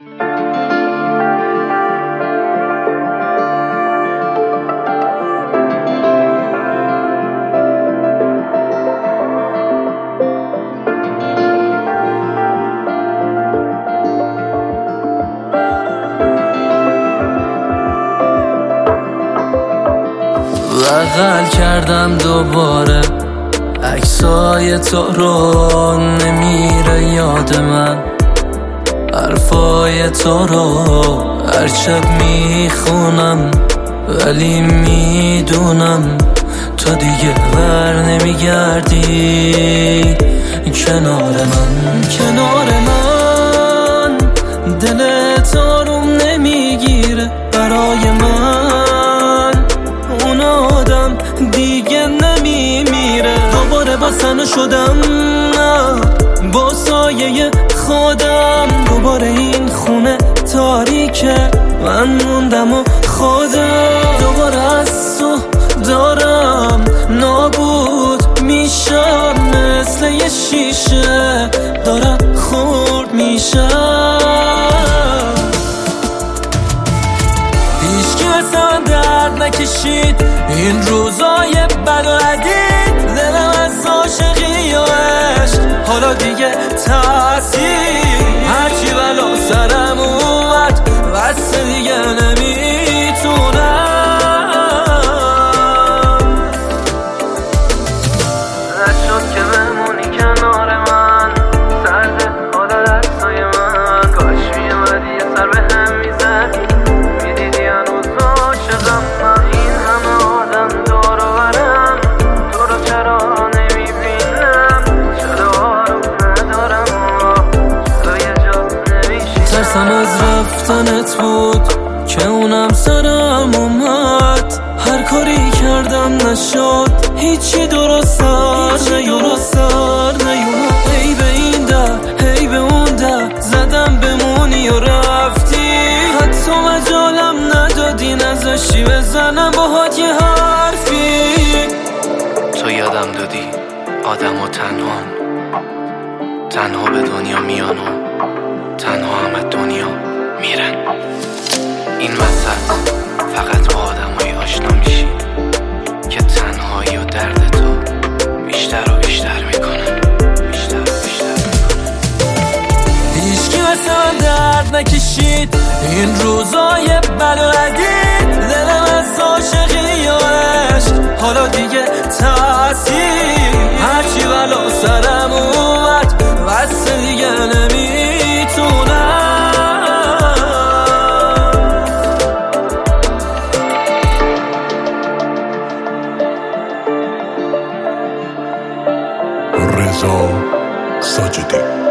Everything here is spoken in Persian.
بغل کردم دوباره عکسای تو رو، نمیره یاد من حرفای تو رو. هر شب میخونم ولی میدونم تو دیگه بر نمیگردی کنار من دلت آروم نمیگیره برای من. اون آدم دیگه نمیمیره. دوباره با سنو شدم با سایه خودم. دوباره این خونه تاریکه من موندم و خودم. دوباره از تو دارم نابود میشم، مثل یه شیشه دارم خورد میشم. هیچکی مثل درد نکشید این روزای بد و عدید. دلم از عاشقی و عشق حالا دیگه تأثیر. هرچی بلا سرم اومد بس دیگه نمیتونم. نشد که بمونی کنار من، سرده حالا دستای من. کاش میومدی یه سر به هم میزدی، میدیدی هنوز عاشقم من. این همه آدم دور و برم، تو رو چرا نمیبینم؟ چرا آروم ندارم چرا یه جا نمیشینم؟ ترسم از رفتنت بود که اونم سرم اومد. هر کاری کردم نشد، هیچی درست سر نیومد. هی به این در هی به اون در زدم بمونی و رفتی. حتی مجالم ندادی نذاشتی بزنم باهات یه حرفی. تو یادم دادی آدم و تنها به دنیا میان و تنها هم از دنیا میرن. این وسط فقط با آدمای آشنا میشی که تنهایی و درد تو بیشتر و بیشتر میکنن. هیچکی مثل درد نکشید این روزای بد و عدید. دلم از عاشقی و عشق حالا دیگه تأثیر. هرچی بلا سرم اومد بس دیگه نمیتونم. رضا ساجدی.